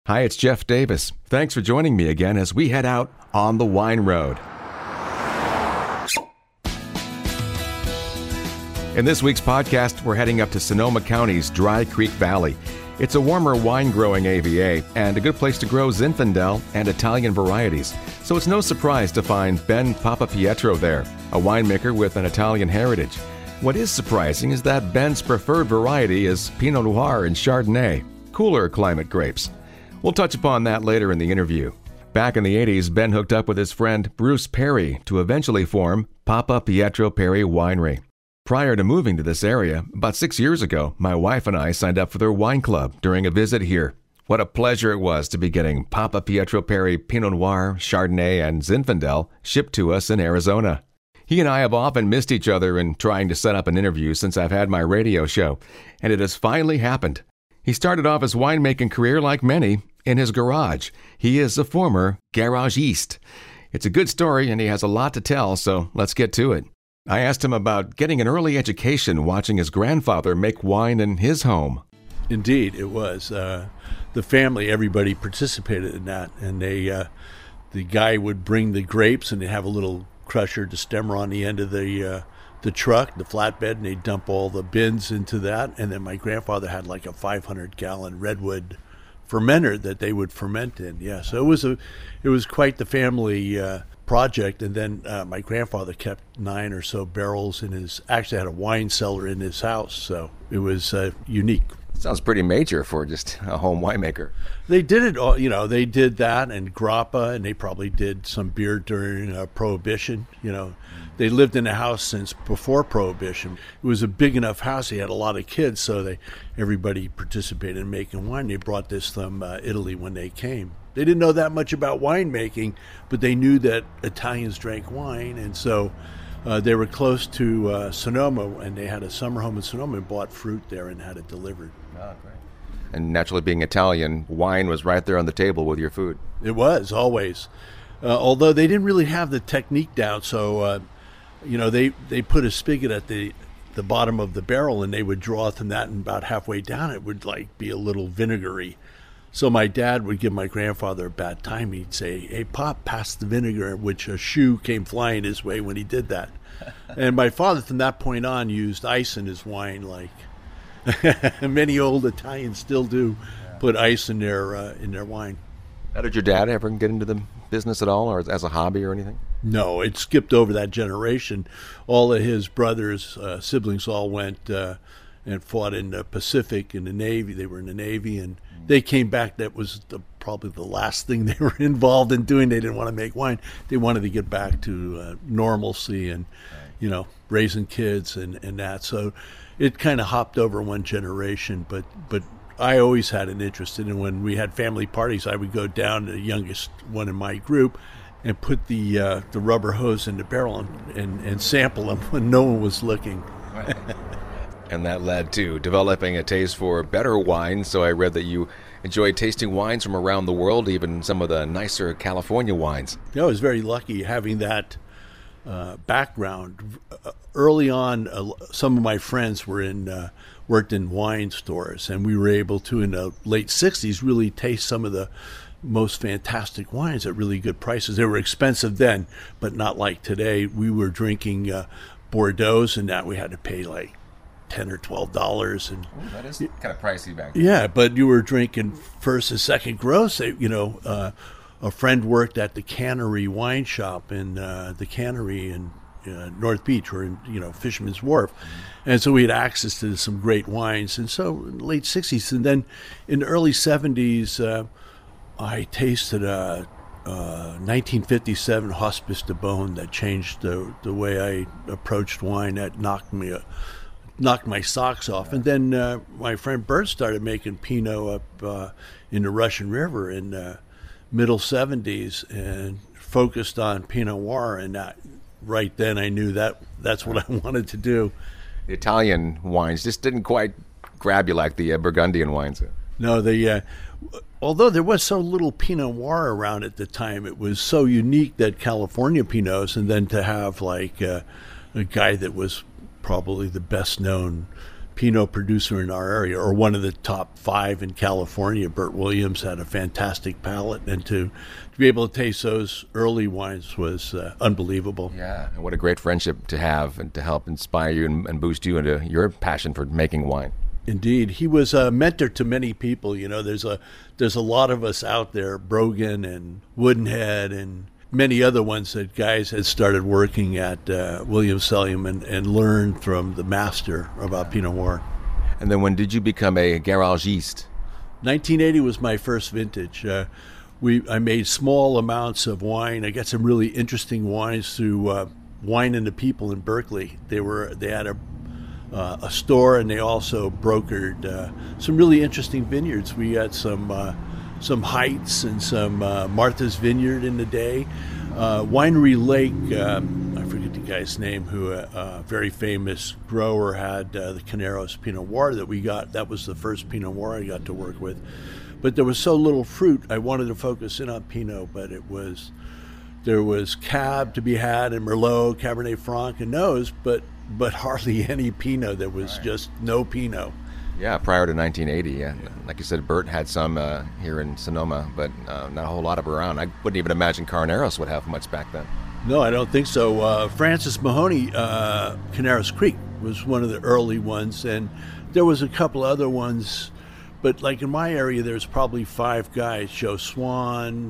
Hi, it's Jeff Davis. Thanks for joining me again as we head out on the wine road. In this week's podcast, we're heading up to Sonoma County's Dry Creek Valley. It's a warmer wine-growing AVA and a good place to grow Zinfandel and Italian varieties. So it's no surprise to find Ben Papapietro there, a winemaker with an Italian heritage. What is surprising is that Ben's preferred variety is Pinot Noir and Chardonnay, cooler climate grapes. We'll touch upon that later in the interview. Back in the 80s, Ben hooked up with his friend Bruce Perry to eventually form Papapietro Perry Winery. Prior to moving to this area, about 6 years ago, my wife and I signed up for their wine club during a visit here. What a pleasure it was to be getting Papapietro Perry Pinot Noir, Chardonnay, and Zinfandel shipped to us in Arizona. He and I have often missed each other in trying to set up an interview since I've had my radio show, and it has finally happened. He started off his winemaking career like many, in his garage. He is a former garagiste. It's a good story and he has a lot to tell, so let's get to it. I asked him about getting an early education watching his grandfather make wine in his home. Indeed, it was. The family, everybody participated in that. And the guy would bring the grapes and they'd have a little crusher destemmer on the end of the truck, the flatbed, and they'd dump all the bins into that. And then my grandfather had like a 500-gallon redwood fermenter that they would ferment in. Yeah, so it was quite the family project. And then my grandfather kept 9 or so barrels in his, actually had a wine cellar in his house, so it was unique. Sounds pretty major for just a home winemaker. They did it all, they did that and grappa, and they probably did some beer during Prohibition. They lived in a house since before Prohibition. It was a big enough house. He had a lot of kids, so everybody participated in making wine. They brought this from Italy when they came. They didn't know that much about winemaking, but they knew that Italians drank wine, and so they were close to Sonoma, and they had a summer home in Sonoma and bought fruit there and had it delivered. Oh, great. And naturally being Italian, wine was right there on the table with your food. It was, always. Although they didn't really have the technique down, so they put a spigot at the bottom of the barrel, and they would draw from that, and about halfway down it would be a little vinegary. So my dad would give my grandfather a bad time. He'd say, "Hey, Pop, pass the vinegar," which a shoe came flying his way when he did that. And my father, from that point on, used ice in his wine, like many old Italians still do, put ice in their wine. Now, did your dad ever get into the business at all, or as a hobby or anything? No, it skipped over that generation. All of his brothers, siblings, all went and fought in the Pacific in the Navy. They were in the Navy, and they came back. That was probably the last thing they were involved in doing. They didn't want to make wine. They wanted to get back to normalcy and, raising kids and that. So it kind of hopped over one generation. But I always had an interest in it. When we had family parties, I would go down to the youngest one in my group and put the rubber hose in the barrel and sample them when no one was looking. And that led to developing a taste for better wine. So I read that you enjoy tasting wines from around the world, even some of the nicer California wines. I was very lucky having that background. Early on, some of my friends worked in wine stores, and we were able to, in the late 60s, really taste some of the most fantastic wines at really good prices. They were expensive then, but not like today. We were drinking Bordeaux's, and that we had to pay like $10 or $12, and that is kind of pricey back then. Yeah, but you were drinking first and second gross. A friend worked at the Cannery wine shop in the Cannery in North Beach, or in Fisherman's Wharf, and so we had access to some great wines. And so in the late 60s, and then in the early 70s, I tasted a 1957 Hospice de Beaune that changed the way I approached wine. That knocked my socks off. And then my friend Bert started making Pinot up in the Russian River in the middle 70s and focused on Pinot Noir. And right then I knew that's what I wanted to do. The Italian wines just didn't quite grab you like the Burgundian wines. No, although there was so little Pinot Noir around at the time, it was so unique that California Pinots, and then to have like a guy that was probably the best known Pinot producer in our area, or one of the top 5 in California. Bert Williams had a fantastic palate, and to be able to taste those early wines was unbelievable. Yeah, and what a great friendship to have and to help inspire you and boost you into your passion for making wine. Indeed, he was a mentor to many people. You know, there's a lot of us out there, Brogan and Woodenhead and many other ones that guys had started working at Williams-Sellium and learned from the master about Pinot Noir. And then when did you become a garagiste? 1980 was my first vintage. I made small amounts of wine. I got some really interesting wines through Wine and the People in Berkeley. They had a store, and they also brokered some really interesting vineyards. We had some Heights and some Martha's Vineyard in the day. Winery Lake, I forget the guy's name, who a very famous grower had the Carneros Pinot Noir that we got. That was the first Pinot Noir I got to work with. But there was so little fruit, I wanted to focus in on Pinot, but there was Cab to be had, and Merlot, Cabernet Franc, and those, but hardly any Pinot. There was just no Pinot. Yeah, prior to 1980, yeah. Like you said, Bert had some here in Sonoma, but not a whole lot of around. I wouldn't even imagine Carneros would have much back then. No, I don't think so. Francis Mahoney, Carneros Creek, was one of the early ones, and there was a couple other ones, but like in my area, there's probably 5 guys: Joe Swan,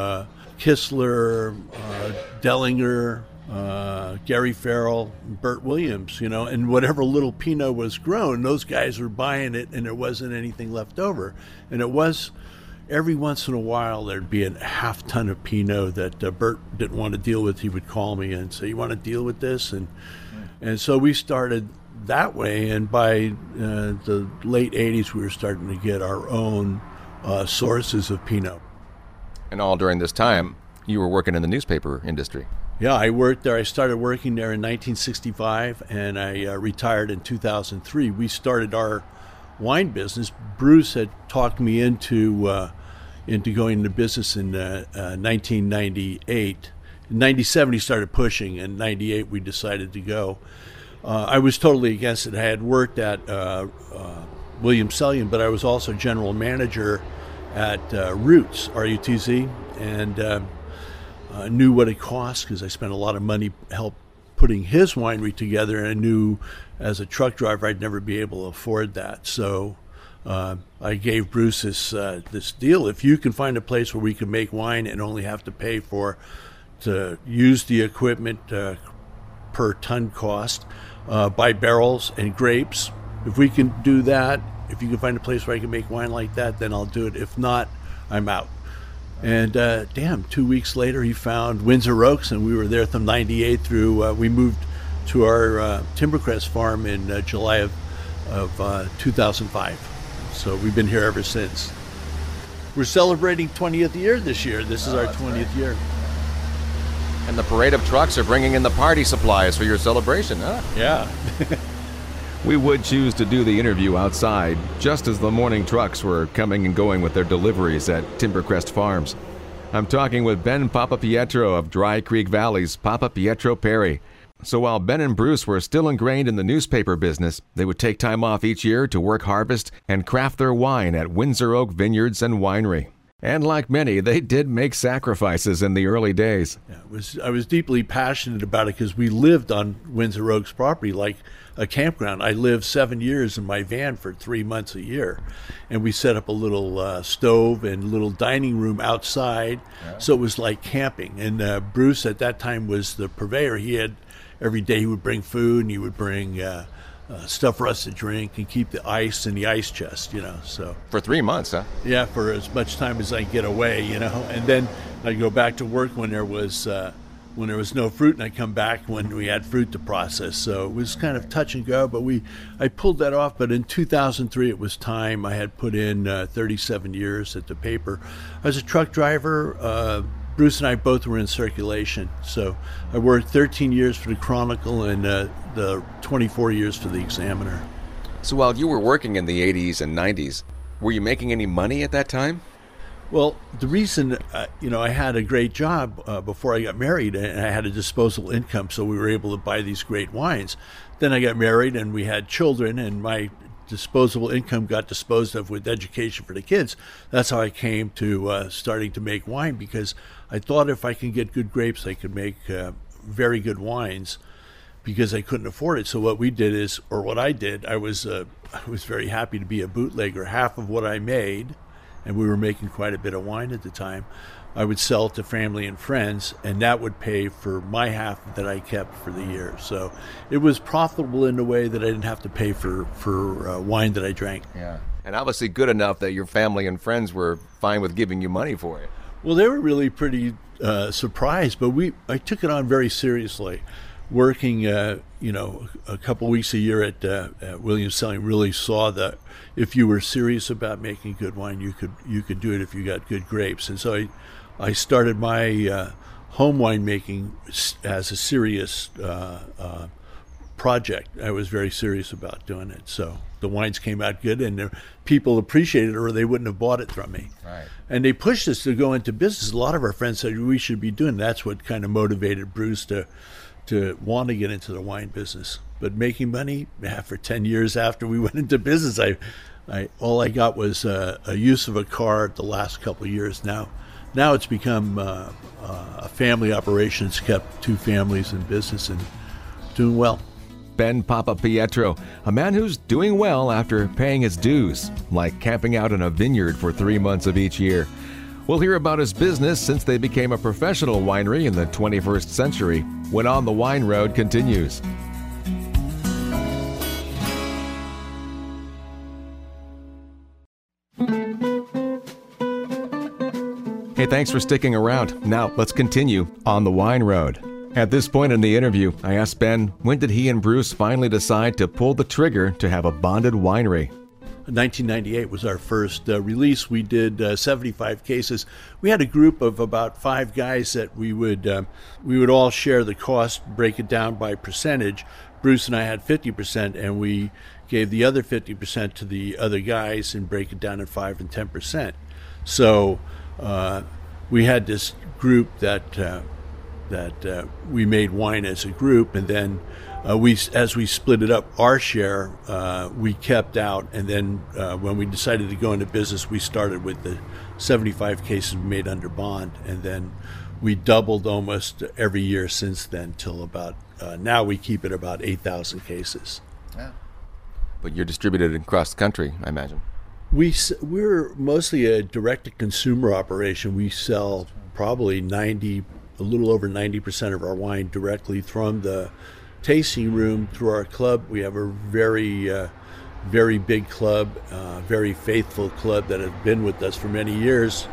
Kistler, Dellinger, Gary Farrell, Bert Williams, you know, and whatever little Pinot was grown, those guys were buying it, and there wasn't anything left over. And it was, every once in a while, there'd be a half ton of Pinot that Bert didn't want to deal with. He would call me and say, "You want to deal with this?" And so we started that way, and by the late 80s, we were starting to get our own sources of Pinot. And all during this time, you were working in the newspaper industry. Yeah, I worked there. I started working there in 1965, and I retired in 2003. We started our wine business. Bruce had talked me into going into business in 1998. In 97, he started pushing. In 98, we decided to go. I was totally against it. I had worked at Williams-Sellium, but I was also general manager at Roots, R-U-T-Z, and knew what it cost because I spent a lot of money help putting his winery together, and I knew as a truck driver I'd never be able to afford that. So I gave Bruce this deal: if you can find a place where we can make wine and only have to pay to use the equipment per ton cost, buy barrels and grapes, if we can do that, if you can find a place where I can make wine like that, then I'll do it. If not, I'm out. And 2 weeks later, he found Windsor Oaks, and we were there from 98 through, we moved to our Timbercrest farm in July of 2005. So we've been here ever since. We're celebrating 20th year this year. This is our 20th year. And the parade of trucks are bringing in the party supplies for your celebration, huh? Yeah. We would choose to do the interview outside, just as the morning trucks were coming and going with their deliveries at Timbercrest Farms. I'm talking with Ben Papapietro of Dry Creek Valley's Papapietro Perry. So while Ben and Bruce were still ingrained in the newspaper business, they would take time off each year to work harvest and craft their wine at Windsor Oak Vineyards and Winery. And like many, they did make sacrifices in the early days. Yeah, I was deeply passionate about it because we lived on Windsor Oaks property like a campground. I lived 7 years in my van for 3 months a year. And we set up a little stove and little dining room outside. Yeah. So it was like camping. And Bruce at that time was the purveyor. Every day he would bring food, and he would bring stuff for us to drink and keep the ice in the ice chest, you know. So for 3 months, huh? Yeah, for as much time as I get away, you know. And then I'd go back to work when there was no fruit, and I'd come back when we had fruit to process. So it was kind of touch and go, but I pulled that off. But in 2003, it was time. I had put in 37 years at the paper. I was a truck driver. Bruce and I both were in circulation. So I worked 13 years for the Chronicle and the 24 years for the Examiner. So while you were working in the 80s and 90s, were you making any money at that time? Well, the reason, I had a great job before I got married, and I had a disposable income, so we were able to buy these great wines. Then I got married, and we had children, and my disposable income got disposed of with education for the kids. That's how I came to starting to make wine, because I thought if I can get good grapes, I could make very good wines, because I couldn't afford it. So what we did is, or what I did, I was very happy to be a bootlegger. Half of what I made, and we were making quite a bit of wine at the time, I would sell to family and friends, and that would pay for my half that I kept for the year. So it was profitable in a way that I didn't have to pay for wine that I drank. Yeah, and obviously good enough that your family and friends were fine with giving you money for it. Well, they were really pretty surprised, but I took it on very seriously. Working, a couple weeks a year at Williams Selling really saw that if you were serious about making good wine, you could do it if you got good grapes. And so I started my home wine making as a serious project. I was very serious about doing it. So the wines came out good, and people appreciated it, or they wouldn't have bought it from me. Right. And they pushed us to go into business. A lot of our friends said we should be doing that. That's what kind of motivated Bruce to want to get into the wine business. But making money, for 10 years after we went into business, all I got was a use of a car the last couple of years. Now it's become a family operation. It's kept two families in business and doing well. Ben Papa Pietro, a man who's doing well after paying his dues, like camping out in a vineyard for 3 months of each year. We'll hear about his business since they became a professional winery in the 21st century when On the Wine Road continues. Hey, thanks for sticking around. Now, let's continue On the Wine Road. At this point in the interview, I asked Ben, when did he and Bruce finally decide to pull the trigger to have a bonded winery? 1998 was our first release. We did 75 cases. We had a group of about 5 guys that we would all share the cost, break it down by percentage. Bruce and I had 50%, and we gave the other 50% to the other guys and break it down in 5 and 10%. So we had this group that we made wine as a group, and then as we split it up, our share we kept out, and then when we decided to go into business, we started with the 75 cases we made under bond, and then we doubled almost every year since then till about now we keep it about 8,000 cases. Yeah. But you're distributed across the country, I imagine. We're mostly a direct-to-consumer operation. We sell probably a little over 90% of our wine directly from the tasting room through our club. We have a very, very big club, very faithful club that have been with us for many years.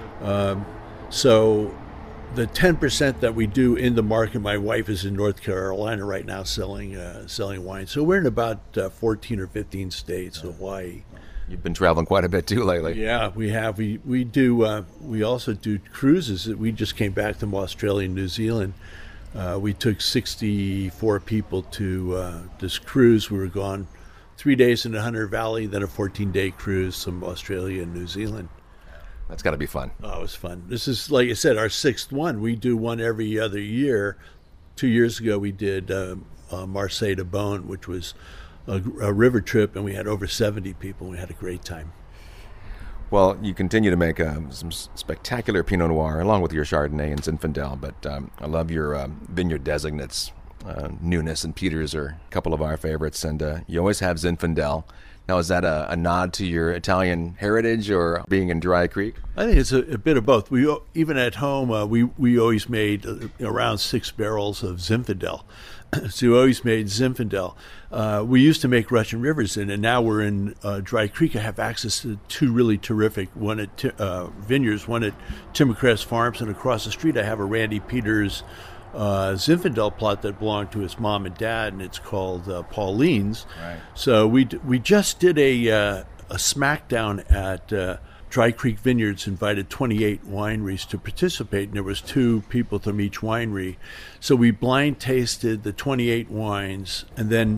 So the 10% that we do in the market, my wife is in North Carolina right now selling wine. So we're in about 14 or 15 states, Hawaii. You've been traveling quite a bit too lately. Yeah, we have. We do. We also do cruises. We just came back from Australia and New Zealand. We took 64 people to this cruise. We were gone 3 days in the Hunter Valley, then a 14-day cruise from Australia and New Zealand. That's got to be fun. Oh, it was fun. This is, like I said, our 6th one. We do one every other year. 2 years ago, we did Marseille to Beaune, which was a river trip, and we had over 70 people. We had a great time. Well, you continue to make some spectacular Pinot Noir, along with your Chardonnay and Zinfandel, but I love your vineyard designates. Newness and Peters are a couple of our favorites, and you always have Zinfandel. Now, is that a nod to your Italian heritage or being in Dry Creek? I think it's a bit of both. We even at home, we always made around 6 barrels of Zinfandel. So we always made Zinfandel. We used to make Russian Rivers and now we're in Dry Creek. I have access to 2 really terrific, one at vineyards, one at Timbercrest Farms, and across the street I have a Randy Peters Zinfandel plot that belonged to his mom and dad, and it's called Pauline's. Right. So we just did a smackdown at Dry Creek Vineyards, invited 28 wineries to participate, and there was 2 people from each winery. So we blind tasted the 28 wines, and then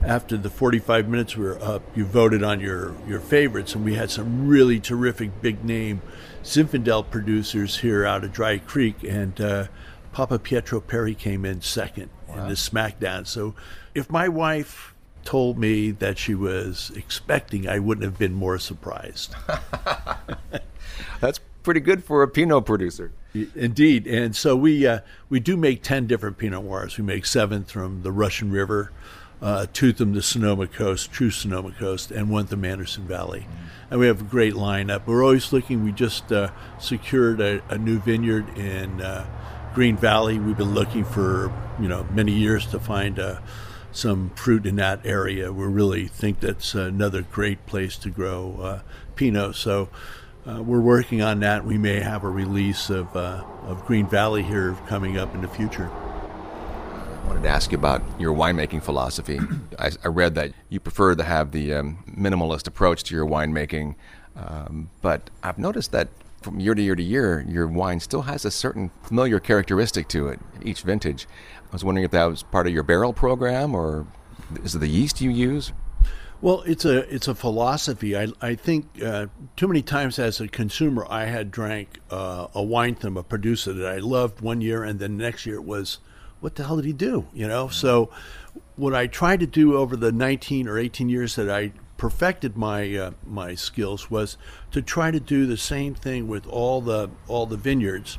after the 45 minutes were up, you voted on your favorites, and we had some really terrific big name Zinfandel producers here out of Dry Creek, and Papa Pietro Perri came in second in the SmackDown. So if my wife told me that she was expecting, I wouldn't have been more surprised. That's pretty good for a Pinot producer. Indeed. And so we do make 10 different Pinot Noirs. We make 7 from the Russian River, 2 from the Sonoma Coast, true Sonoma Coast, and 1 from Anderson Valley. And we have a great lineup. We're always looking. We just secured a new vineyard in Green Valley. We've been looking for many years to find some fruit in that area. We really think that's another great place to grow Pinot. So we're working on that. We may have a release of Green Valley here coming up in the future. I wanted to ask you about your winemaking philosophy. I read that you prefer to have the minimalist approach to your winemaking, but I've noticed that from year to year to year, your wine still has a certain familiar characteristic to it, each vintage. I was wondering if that was part of your barrel program, or is it the yeast you use? Well, it's a philosophy. I think too many times as a consumer, I had drank a wine from a producer that I loved one year, and then the next year it was, what the hell did he do? So what I tried to do over the 19 or 18 years that I perfected my skills was to try to do the same thing with all the vineyards.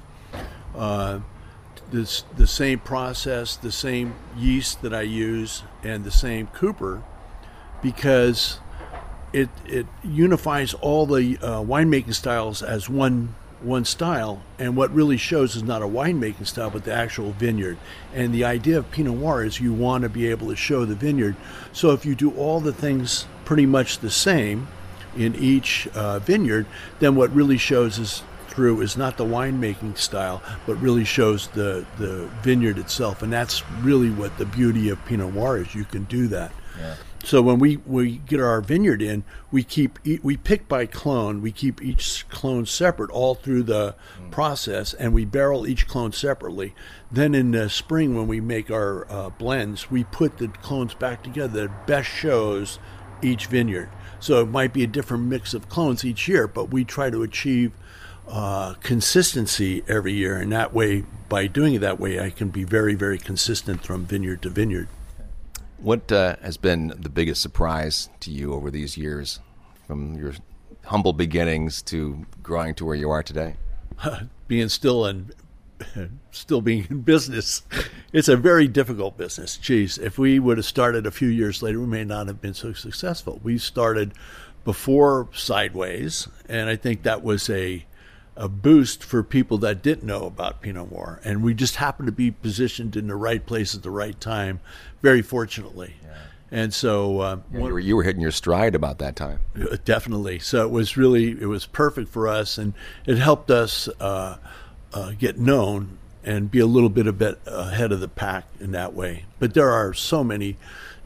The same process, the same yeast that I use, and the same cooper, because it unifies all the winemaking styles as one style, and what really shows is not a winemaking style but the actual vineyard. And the idea of Pinot Noir is you want to be able to show the vineyard. So if you do all the things pretty much the same in each vineyard, then what really shows is not the winemaking style, but really shows the vineyard itself. And that's really what the beauty of Pinot Noir is. You can do that. Yeah. So when we get our vineyard in, we pick by clone. We keep each clone separate all through the process, and we barrel each clone separately. Then in the spring, when we make our blends, we put the clones back together that best shows each vineyard. So it might be a different mix of clones each year, but we try to achieve consistency every year, and that way, by doing it that way, I can be very, very consistent from vineyard to vineyard. What has been the biggest surprise to you over these years, from your humble beginnings to growing to where you are today? Being still being in business. It's a very difficult business. Geez, if we would have started a few years later, we may not have been so successful. We started before Sideways, and I think that was a boost for people that didn't know about Pinot Noir, and we just happened to be positioned in the right place at the right time, very fortunately. Yeah. And so you were hitting your stride about that time. Definitely. So it was perfect for us, and it helped us get known and be a little bit ahead of the pack in that way. But there are so many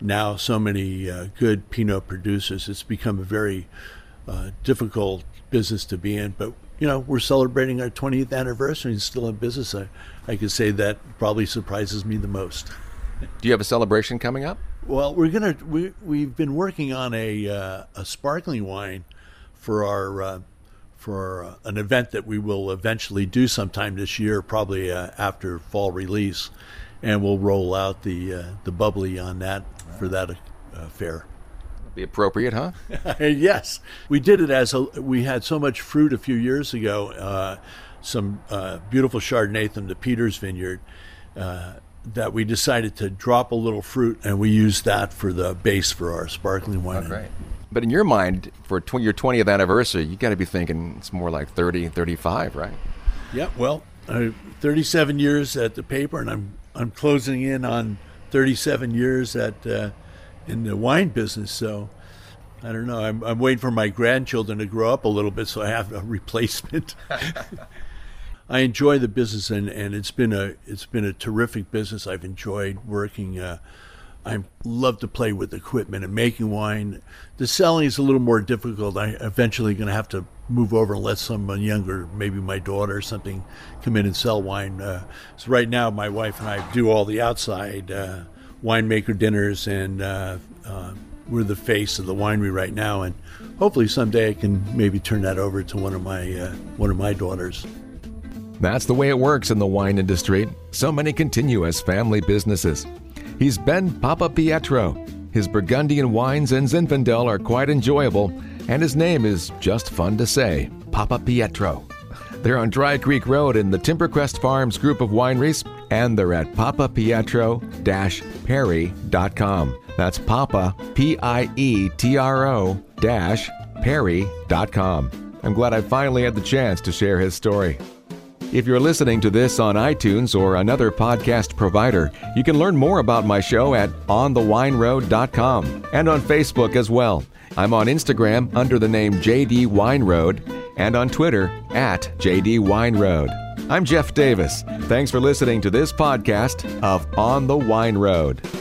good Pinot producers. It's become a very difficult business to be in, but we're celebrating our 20th anniversary and still in business. I could say that probably surprises me the most. Do you have a celebration coming up? Well, we've been working on a sparkling wine for an event that we will eventually do sometime this year, probably after fall release, and we'll roll out the bubbly on that for that fair. Be appropriate, huh? Yes, we did it we had so much fruit a few years ago, some beautiful Chardonnay from the Peters Vineyard, that we decided to drop a little fruit, and we used that for the base for our sparkling wine. Oh, great. But in your mind, for your 20th anniversary, you got to be thinking it's more like 30, 35, right? Yeah. Well, 37 years at the paper, and I'm closing in on 37 years in the wine business, so I don't know. I'm waiting for my grandchildren to grow up a little bit, so I have a replacement. I enjoy the business, and it's been a terrific business. I've enjoyed working. I love to play with equipment and making wine. The selling is a little more difficult. I eventually going to have to move over and let someone younger, maybe my daughter or something, come in and sell wine. So right now, my wife and I do all the outside winemaker dinners, and we're the face of the winery right now. And hopefully someday I can maybe turn that over to one of my daughters. That's the way it works in the wine industry. So many continue as family businesses. He's Ben Papa Pietro. His Burgundian wines in Zinfandel are quite enjoyable, and his name is just fun to say, Papa Pietro. They're on Dry Creek Road in the Timbercrest Farms group of wineries, and they're at papapietro-perry.com. That's Papa, Pietro-Perry.com. I'm glad I finally had the chance to share his story. If you're listening to this on iTunes or another podcast provider, you can learn more about my show at onthewineroad.com and on Facebook as well. I'm on Instagram under the name JD Wine Road and on Twitter at JD Wine Road. I'm Jeff Davis. Thanks for listening to this podcast of On the Wine Road.